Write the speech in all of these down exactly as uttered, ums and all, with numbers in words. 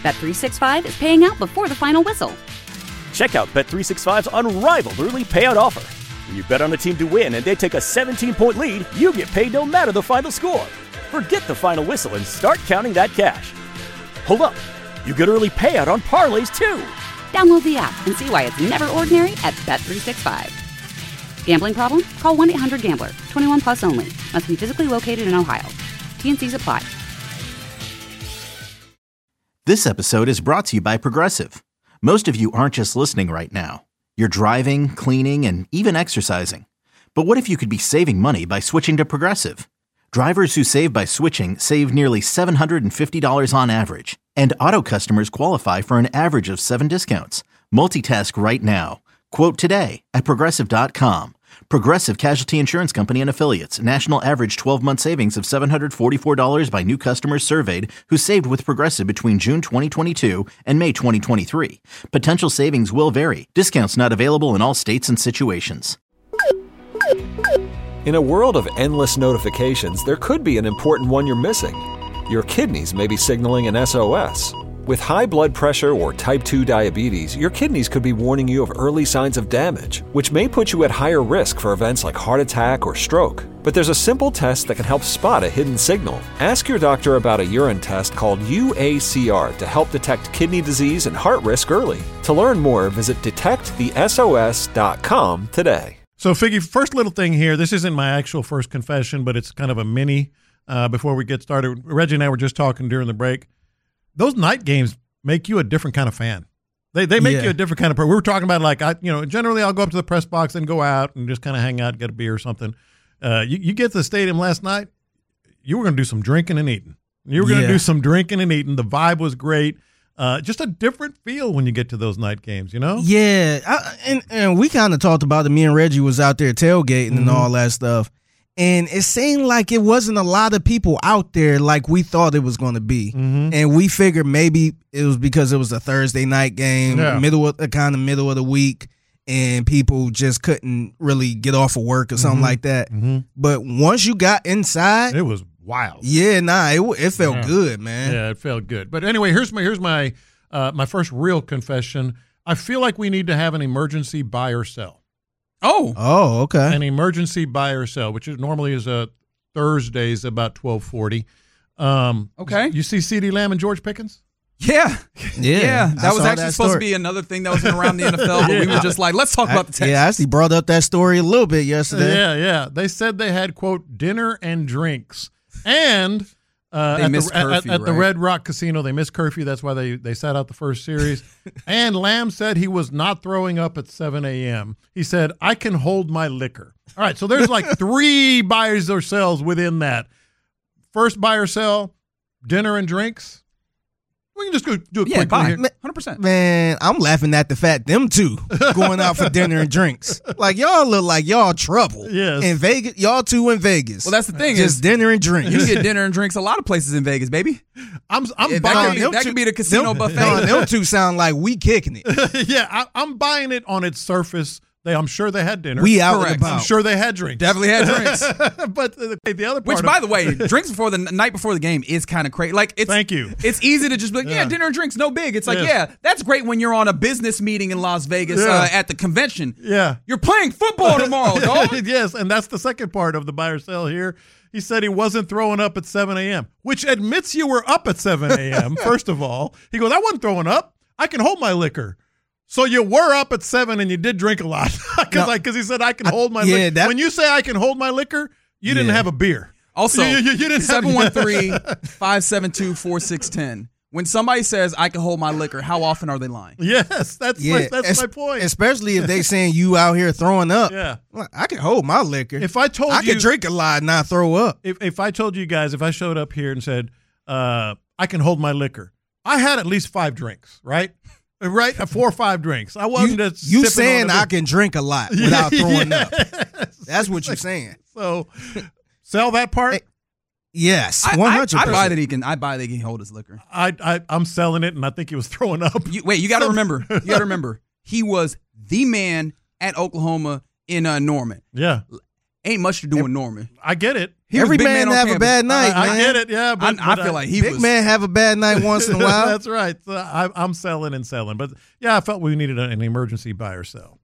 Bet three sixty-five is paying out before the final whistle. Check out Bet three sixty-five's unrivaled early payout offer. When you bet on a team to win and they take a seventeen-point lead, you get paid no matter the final score. Forget the final whistle and start counting that cash. Hold up. You get early payout on parlays, too. Download the app and see why it's never ordinary at Bet three sixty-five. Gambling problem? Call one eight hundred gambler. twenty-one plus only. Must be physically located in Ohio. T N Cs apply. This episode is brought to you by Progressive. Most of you aren't just listening right now. You're driving, cleaning, and even exercising. But what if you could be saving money by switching to Progressive? Drivers who save by switching save nearly seven hundred fifty dollars on average. And auto customers qualify for an average of seven discounts. Multitask right now. Quote today at Progressive dot com. Progressive Casualty Insurance Company and Affiliates. National average twelve-month savings of seven hundred forty-four dollars by new customers surveyed who saved with Progressive between June twenty twenty-two and May twenty twenty-three. Potential savings will vary. Discounts not available in all states and situations. In a world of endless notifications, there could be an important one you're missing. Your kidneys may be signaling an S O S. With high blood pressure or type two diabetes, your kidneys could be warning you of early signs of damage, which may put you at higher risk for events like heart attack or stroke. But there's a simple test that can help spot a hidden signal. Ask your doctor about a urine test called U A C R to help detect kidney disease and heart risk early. To learn more, visit detect the S O S dot com today. So, Figgy, first little thing here. This isn't my actual first confession, but it's kind of a mini uh, before we get started. Reggie and I were just talking during the break. Those night games make you a different kind of fan. They they make yeah. you a different kind of person. We were talking about, like, I you know, generally I'll go up to the press box and go out and just kind of hang out, get a beer or something. Uh, you, you get to the stadium last night, you were going to do some drinking and eating. You were going to yeah. do some drinking and eating. The vibe was great. Uh, just a different feel when you get to those night games, you know? Yeah, I, and, and we kind of talked about it. Me and Reggie was out there tailgating mm-hmm. and all that stuff. And it seemed like it wasn't a lot of people out there like we thought it was going to be. Mm-hmm. And we figured maybe it was because it was a Thursday night game, yeah. middle of the kind of middle of the week, and people just couldn't really get off of work or something mm-hmm. like that. Mm-hmm. But once you got inside, it was wild. Yeah, nah, it it felt yeah. good, man. Yeah, it felt good. But anyway, here's my here's my uh, my first real confession. I feel like we need to have an emergency buy or sell. Oh. Oh, okay. An emergency buy or sell, which is normally is a Thursdays about twelve forty. Um, okay. You see CeeDee Lamb and George Pickens? Yeah. Yeah. yeah. That was actually that supposed to be another thing that was around the N F L, but yeah. we were just like, let's talk I, about the Texans. Yeah, I actually brought up that story a little bit yesterday. Yeah, yeah. They said they had, quote, dinner and drinks. And uh, they at, missed the, curfew, at, at right? the Red Rock Casino, they missed curfew. That's why they, they sat out the first series. And Lamb said he was not throwing up at seven a.m. He said, I can hold my liquor. All right, so there's like three buyers or sells within that. First buy or sell, dinner and drinks. We can just go do it yeah, quickly buy. here. one hundred percent. Man, I'm laughing at the fact them two going out for dinner and drinks. Like, y'all look like y'all trouble. Yes. In Vegas, y'all two in Vegas. Well, that's the thing. Just is dinner and drinks. You get dinner and drinks a lot of places in Vegas, baby. I'm, I'm yeah, buying that, could be, that two, could be the casino them, buffet. No, them two sound like we kicking it. yeah, I, I'm buying it on its surface. They, I'm sure they had dinner. We out Correct. and about. I'm sure they had drinks. Definitely had drinks. but the, the other part Which, of, by the way, drinks before the night before the game is kind of crazy. Like, it's, Thank you. It's easy to just be like, yeah, Yeah. dinner and drinks, no big. It's like, Yes. yeah, that's great when you're on a business meeting in Las Vegas Yeah. uh, at the convention. Yeah. You're playing football tomorrow, dog. Yes, and that's the second part of the buy or sell here. He said he wasn't throwing up at seven a.m., which admits you were up at seven a.m., first of all. He goes, I wasn't throwing up. I can hold my liquor. So you were up at seven and you did drink a lot because no, he said I can hold my yeah, liquor. That, when you say I can hold my liquor, you didn't yeah. have a beer. Also, you, you, you didn't seven one three, five seven two, four six one zero. When somebody says I can hold my liquor, how often are they lying? Yes, that's yeah, my, that's es- my point. Especially if they saying you out here throwing up. Yeah, I can hold my liquor. If I told I you, could drink a lot and not throw up. If if I told you guys, if I showed up here and said uh, I can hold my liquor, I had at least five drinks, right? Right, four or five drinks. I wasn't you, just you sipping saying on I can drink a lot without throwing yes. up. That's what you're saying. So sell that part. Hey, yes, I, one I, hundred percent. I buy that he can. I buy that he can hold his liquor. I, I I'm selling it, and I think he was throwing up. You, wait, you got to remember. You got to remember. He was the man at Oklahoma in uh, Norman. Yeah. ain't much to do with Norman. I get it. He was Every big man, man on have a campus. bad night, I, man. I get it. Yeah, but, I, I but feel like he Big was. man have a bad night once in a while. That's right. So I, I'm selling and selling, but yeah, I felt we needed an emergency buy or sell.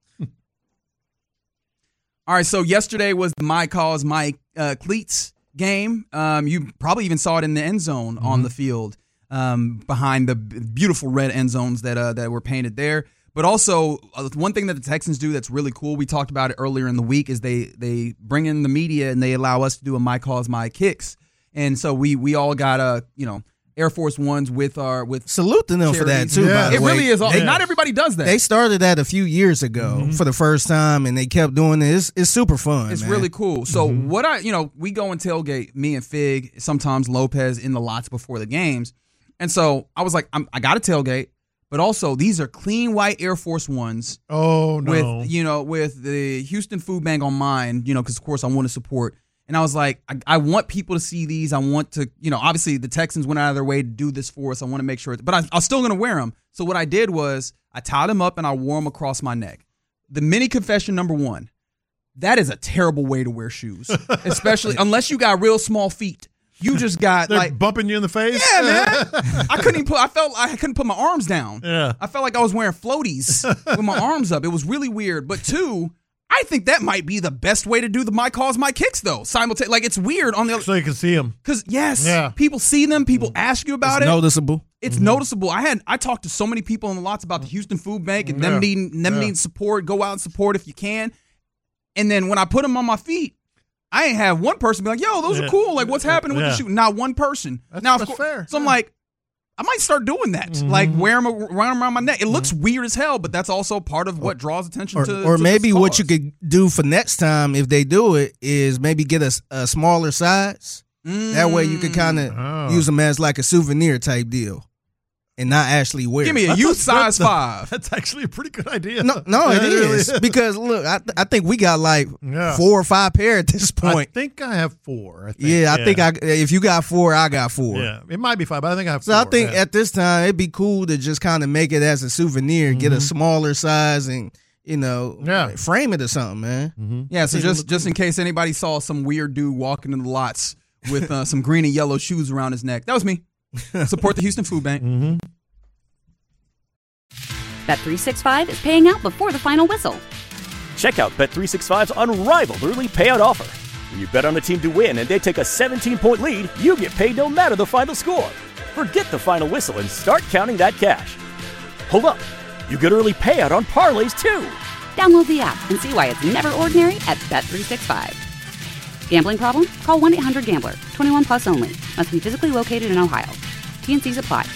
All right, so yesterday was the My Cause, My uh, Cleats game. Um, you probably even saw it in the end zone mm-hmm. on the field um, behind the b- beautiful red end zones that uh, that were painted there. But also, uh, one thing that the Texans do that's really cool, we talked about it earlier in the week, is they they bring in the media and they allow us to do a My Cause, My Kicks. And so we we all got a, you know, Air Force Ones with our with salute to them for that too. Yeah. By the it way. really is. All, Yeah. Not everybody does that. They started that a few years ago mm-hmm. for the first time, and they kept doing it. It's, it's super fun. It's man. really cool. So Mm-hmm. what I, you know, we go and tailgate, me and Fig, sometimes Lopez in the lots before the games, and so I was like, I'm, I got a tailgate, but also these are clean white Air Force Ones. Oh no! With you know, with the Houston Food Bank on mine, you know, because of course I want to support. And I was like, I, I want people to see these. I want to, you know, obviously the Texans went out of their way to do this for us. I want to make sure, it, but I, I was still going to wear them. So what I did was I tied them up and I wore them across my neck. The mini confession number one, that is a terrible way to wear shoes, especially unless you got real small feet. You just got They're like bumping you in the face. Yeah, man. I couldn't even put. I felt I couldn't put my arms down. Yeah. I felt like I was wearing floaties with my arms up. It was really weird. But two, I think that might be the best way to do the My Cause, My Kicks, though. Simultaneously, like it's weird on the other. So you can see them. Because yes, Yeah. people see them. People ask you about It's it. noticeable. It's Mm-hmm. noticeable. I had I talked to so many people in the lots about the Houston Food Bank and Yeah. them needing them Yeah. needing support. Go out and support if you can. And then when I put them on my feet, I ain't have one person be like, "Yo, those Yeah. are cool. Like, what's happening with Yeah. the shoe?" Not one person. That's- now, of that's course, fair. so I'm Yeah. like, I might start doing that. Mm-hmm. Like wear them around, around my neck. It looks weird as hell, but that's also part of what draws attention Or, to. or to maybe this what cause. you could do for next time if they do it is maybe get a, a smaller size. That way you could kind of Oh. use them as like a souvenir type deal and not actually wear Give me a That's youth a- size that's a- five. That's actually a pretty good idea. No, no, it Yeah, really is because look, I, I think we got like Yeah. four or five pair at this I point. think I have four. I think. yeah, I think I if you got four, I got four. Yeah, it might be five, but I think I have So four. I think yeah. at this time it'd be cool to just kind of make it as a souvenir, get Mm-hmm. a smaller size, and you know, Yeah. frame it or something, man. Mm-hmm. Yeah, so just just in case anybody saw some weird dude walking in the lots with uh, some green and yellow shoes around his neck, that was me. Support the Houston Food Bank. Mm-hmm. Bet three sixty-five is paying out before the final whistle. Check out Bet three sixty-five's unrivaled early payout offer. When you bet on a team to win and they take a seventeen-point lead, you get paid no matter the final score. Forget the final whistle and start counting that cash. Hold up. You get early payout on parlays, too. Download the app and see why it's never ordinary at Bet three sixty-five. Gambling problem? Call one eight hundred gambler. twenty-one plus only. Must be physically located in Ohio. T N Cs apply.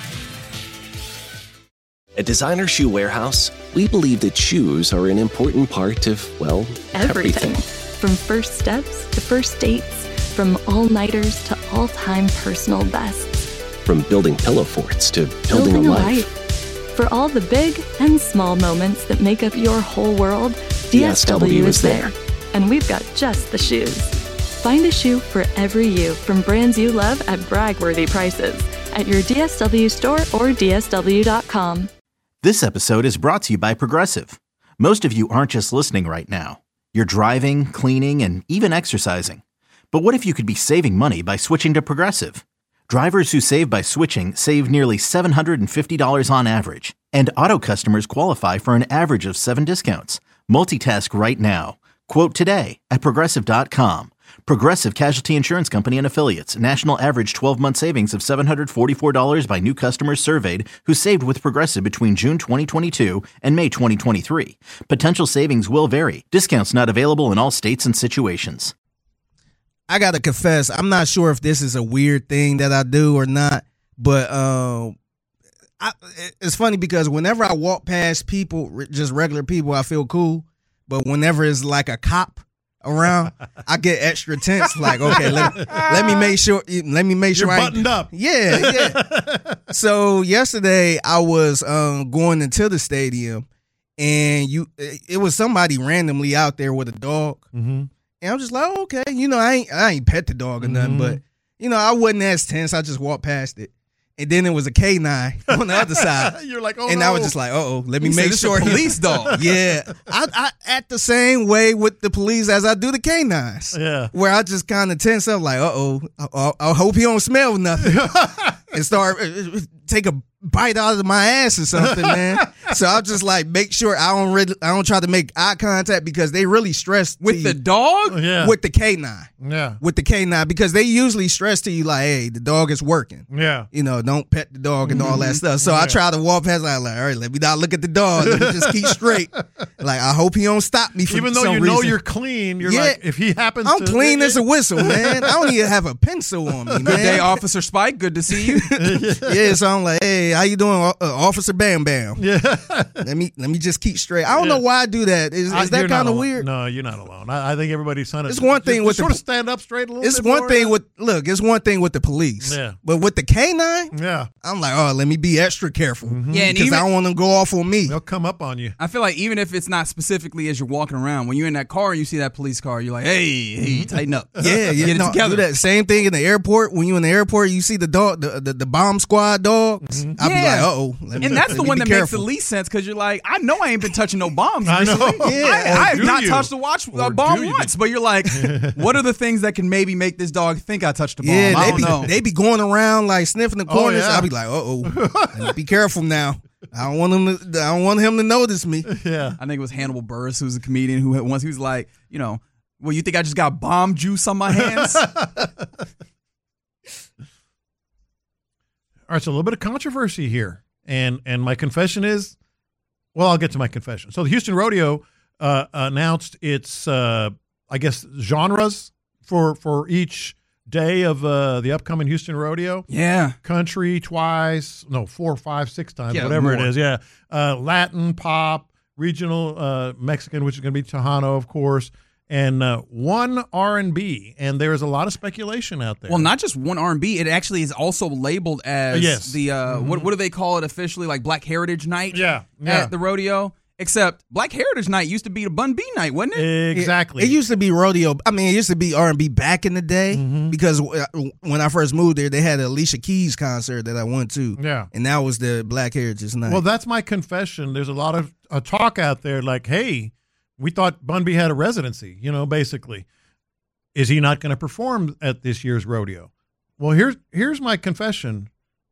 At Designer Shoe Warehouse, we believe that shoes are an important part of, well, Everything. everything. From first steps to first dates, from all-nighters to all-time personal bests. From building pillow forts to building, a life. For all the big and small moments that make up your whole world, D S W is there. And we've got just the shoes. Find a shoe for every you from brands you love at brag-worthy prices at your D S W store or D S W dot com. This episode is brought to you by Progressive. Most of you aren't just listening right now. You're driving, cleaning, and even exercising. But what if you could be saving money by switching to Progressive? Drivers who save by switching save nearly seven hundred fifty dollars on average. And auto customers qualify for an average of seven discounts. Multitask right now. Quote today at Progressive dot com. Progressive Casualty Insurance Company and Affiliates. National average twelve-month savings of seven hundred forty-four dollars by new customers surveyed who saved with Progressive between June twenty twenty-two and May twenty twenty-three. Potential savings will vary. Discounts not available in all states and situations. I gotta confess, I'm not sure if this is a weird thing that I do or not, but um, I, it's funny because whenever I walk past people, just regular people, I feel cool. But whenever it's like a cop around, I get extra tense. Like, okay, let, let me make sure. Let me make sure You're I ain't- buttoned up. Yeah, yeah. So yesterday I was um, going into the stadium, and you, it was somebody randomly out there with a dog, Mm-hmm. and I'm just like, oh, okay, you know, I ain't, I ain't pet the dog or nothing, Mhm. but you know, I wasn't as tense. I just walked past it, and then it was a K nine on the other side. You're like, oh and no. I was just like, uh oh, let me You make said sure this a he- police dog. Yeah, I, I act the same way with the police as I do the canines. Yeah. Where I just kind of tense up, like, uh oh, I, I hope he don't smell nothing, and start uh, take a bite out of my ass or something, man. So I'll just like make sure I don't really, I don't try to make eye contact because they really stress With to the you dog? Yeah. with the K nine. Yeah. With the K nine, because they usually stress to you like, hey, the dog is working. Yeah. You know, don't pet the dog and all that stuff. So I try to walk past, like, all right, let me not look at the dog. Let me just keep straight. Like, I hope he don't stop me for Even though some you know reason. you're clean, you're Yeah. like, if he happens I'm to. clean as a whistle, man. I don't even have a pencil on me, man. Good day, Officer Spike. Good to see you. Yeah, so I'm like, hey, how you doing, uh, Officer Bam Bam? Yeah. Let me let me just keep straight. I don't Yeah. know why I do that. Is, I- is that you're not kind of alone. weird? No, you're not alone. I, I think everybody's trying to. It's one just- thing just with the sort of po- stand up straight a little It's bit one more. thing with look. It's one thing with the police. Yeah. But with the K nine, Yeah. I'm like, oh, let me be extra careful. Mm-hmm. Yeah, and because even- I don't want them to go off on me. They'll come up on you. I feel like even if it's not specifically as you're walking around, when you're in that car and you see that police car, you're like, hey, hey, tighten up. Yeah, yeah. Get it no, together. do that same thing in the airport. When you in the airport, you see the dog, the the, the bomb squad dogs. I'll be Yeah. like, uh oh. And that's the one that makes the least sense because you're like, I know I ain't been touching no bombs I know. recently. Yeah. I, Or I have do not you? touched a watch Or a bomb do you? once, but you're like, what are the things that can maybe make this dog think I touched a bomb? Yeah, I they don't be know. they be going around like sniffing the Oh, corners. yeah. I'll be like, uh oh, be careful now. I don't want him to. I don't want him to notice me. Yeah. I think it was Hannibal Buress, who's a comedian, who had once he was like, you know, well, you think I just got bomb juice on my hands? All right, so a little bit of controversy here, and and my confession is, well, I'll get to my confession. So the Houston Rodeo uh, announced its, uh, I guess, genres for for each day of uh, the upcoming Houston Rodeo. Yeah. Country twice, no, four, five, six times, Yeah, whatever it more. is. Yeah, uh, Latin, pop, regional, uh, Mexican, which is going to be Tejano, of course, and uh, one R and B. And there is a lot of speculation out there. Well, not just one R and B. It actually is also labeled as Yes. the uh, what what do they call it officially? Like Black Heritage Night. Yeah, yeah. At the rodeo. Except Black Heritage Night used to be the Bun B night, wasn't it? Exactly. It used to be rodeo. I mean, it used to be R and B back in the day Mm-hmm. because w- when I first moved there, they had an Alicia Keys concert that I went to. Yeah. and that was the Black Heritage Night. Well, that's my confession. There's a lot of uh, talk out there like, hey, we thought Bun B had a residency, you know, basically. Is he not going to perform at this year's rodeo? Well, here's here's my confession.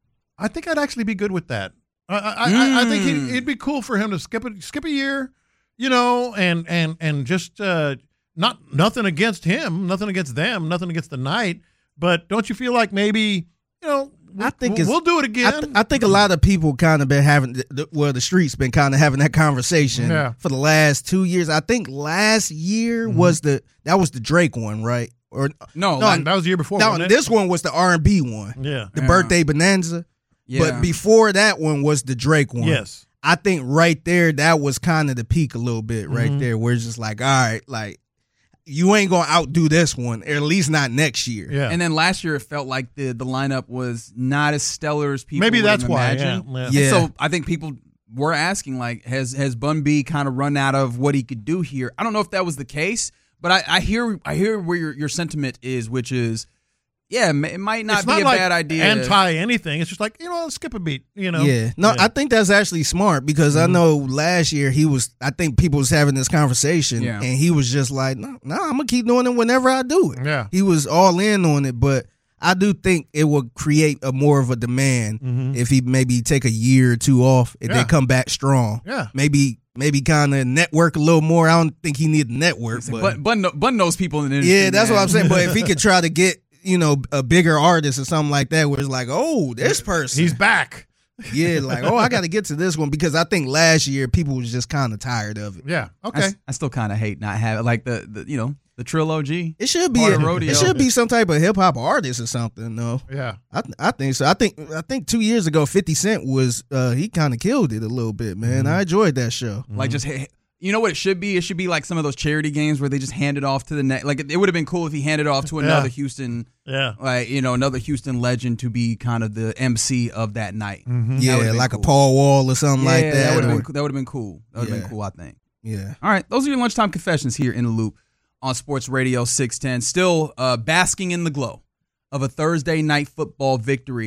I think I'd actually be good with that. I I, I, I think he'd, it'd be cool for him to skip a, skip a year, you know, and and and just uh, not nothing against him, nothing against them, nothing against the night. But don't you feel like maybe, you know, I think we'll, it's, we'll do it I, again? th- I think a lot of people kind of been having, the, the, well, the streets been kind of having that conversation Yeah. for the last two years. I think last year Mm-hmm. was the that was the Drake one, right? Or No, no, like- that was the year before. no, wasn't it? this one was the R and B one, Yeah. the Yeah. Birthday Bonanza. Yeah. But before that one was the Drake one. Yes. I think right there, that was kind of the peak a little bit right Mhm. there, where it's just like, all right, like, you ain't going to outdo this one, or at least not next year. Yeah. And then last year it felt like the the lineup was not as stellar as people Maybe would that's have why. imagined. Yeah. Yeah. And so I think people were asking, like, has has Bun B kind of run out of what he could do here? I don't know if that was the case, but I, I hear I hear where your, your sentiment is, which is, yeah, it might not it's be not a like bad idea. anti anything. It's just like, you know, skip a beat, you know. Yeah. No, I think that's actually smart because Mm-hmm. I know last year he was, I think people was having this conversation Yeah. and he was just like, no, no, I'm going to keep doing it whenever I do it. Yeah. He was all in on it, but I do think it would create a more of a demand Mhm. if he maybe take a year or two off and Yeah. then come back strong. Yeah. Maybe maybe kind of network a little more. I don't think he need to network, but Bun, Bun, kno- Bun knows people in the industry. yeah, that's man. what I'm saying. But if he could try to get, you know, a bigger artist or something like that, where it's like, oh, this person, He's back. yeah, like, oh, I got to get to this one because I think last year people was just kind of tired of it. Yeah. I, Okay. s- I still kind of hate not having like the, the you know the trilogy. It should be Part a, of rodeo. it should be some type of hip hop artist or something. No, Yeah. I th- I think so. I think I think two years ago, fifty Cent was uh, he kind of killed it a little bit, man. I enjoyed that show. Like just ha- you know what it should be? It should be like some of those charity games where they just hand it off to the next. Like it, it would have been cool if he handed it off to another Yeah. Houston, Yeah. like you know another Houston legend to be kind of the M C of that night. Mm-hmm. That Yeah, would've been like cool. a Paul Wall or something Yeah, like that. That would have or- been that would have been cool. That would have Yeah. been cool. I think. yeah. All right, those are your lunchtime confessions here in the Loop on Sports Radio six ten. Still uh, basking in the glow of a Thursday night football victory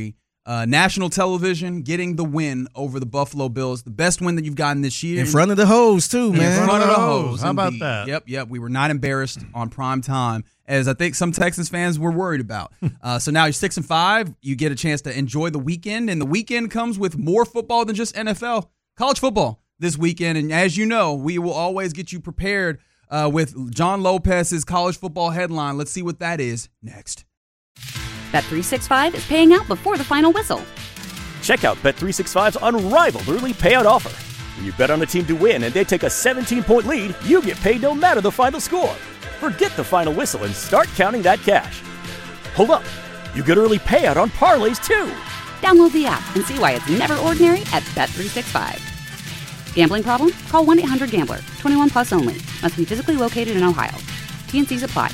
uh, national television, getting the win over the Buffalo Bills, the best win that you've gotten this year. In front of the hose, too, man. In front of the hose. How about indeed. that? Yep, yep. We were not embarrassed on prime time, as I think some Texans fans were worried about. uh, so now you're six and five. You get a chance to enjoy the weekend, and the weekend comes with more football than just N F L, college football this weekend. And as you know, we will always get you prepared uh, with John Lopez's college football headline. Let's see what that is next. Bet three sixty-five is paying out before the final whistle. Check out Bet three sixty-five's unrivaled early payout offer. When you bet on a team to win and they take a seventeen-point lead, you get paid no matter the final score. Forget the final whistle and start counting that cash. Hold up. You get early payout on parlays, too. Download the app and see why it's never ordinary at Bet three sixty-five. Gambling problem? Call one eight hundred gambler. twenty-one plus only. Must be physically located in Ohio. T N Cs apply.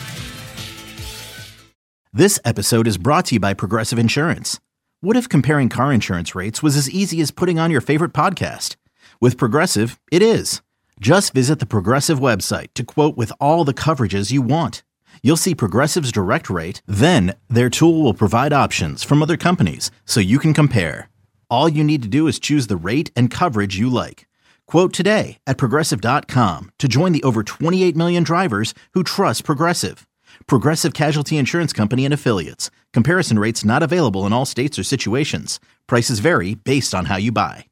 This episode is brought to you by Progressive Insurance. What if comparing car insurance rates was as easy as putting on your favorite podcast? With Progressive, it is. Just visit the Progressive website to quote with all the coverages you want. You'll see Progressive's direct rate, then their tool will provide options from other companies so you can compare. All you need to do is choose the rate and coverage you like. Quote today at Progressive dot com to join the over twenty-eight million drivers who trust Progressive. Progressive Casualty Insurance Company and Affiliates. Comparison rates not available in all states or situations. Prices vary based on how you buy.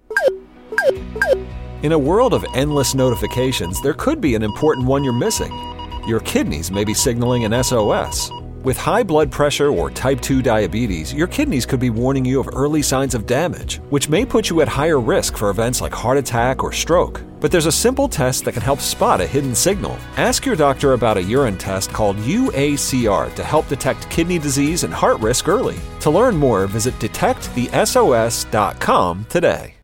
In a world of endless notifications, there could be an important one you're missing. Your kidneys may be signaling an S O S. With high blood pressure or type two diabetes, your kidneys could be warning you of early signs of damage, which may put you at higher risk for events like heart attack or stroke. But there's a simple test that can help spot a hidden signal. Ask your doctor about a urine test called U A C R to help detect kidney disease and heart risk early. To learn more, visit detect the S O S dot com today.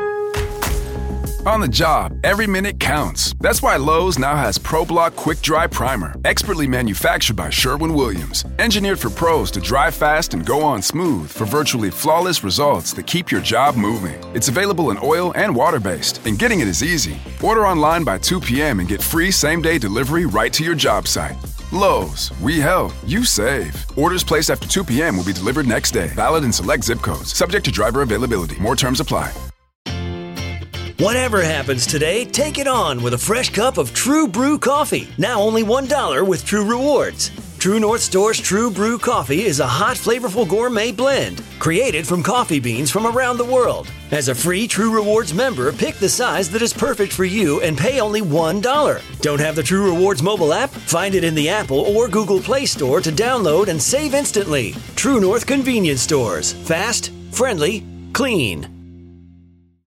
On the job, every minute counts. That's why Lowe's now has ProBlock Quick Dry Primer, expertly manufactured by Sherwin-Williams. Engineered for pros to dry fast and go on smooth for virtually flawless results that keep your job moving. It's available in oil and water-based, and getting it is easy. Order online by two p.m. and get free same-day delivery right to your job site. Lowe's, we help, you save. Orders placed after two p.m. will be delivered next day. Valid in select zip codes. Subject to driver availability. More terms apply. Whatever happens today, take it on with a fresh cup of True Brew coffee. Now only one dollar with True Rewards. True North Store's True Brew coffee is a hot, flavorful gourmet blend created from coffee beans from around the world. As a free True Rewards member, pick the size that is perfect for you and pay only one dollar. Don't have the True Rewards mobile app? Find it in the Apple or Google Play Store to download and save instantly. True North Convenience Stores. Fast, friendly, clean.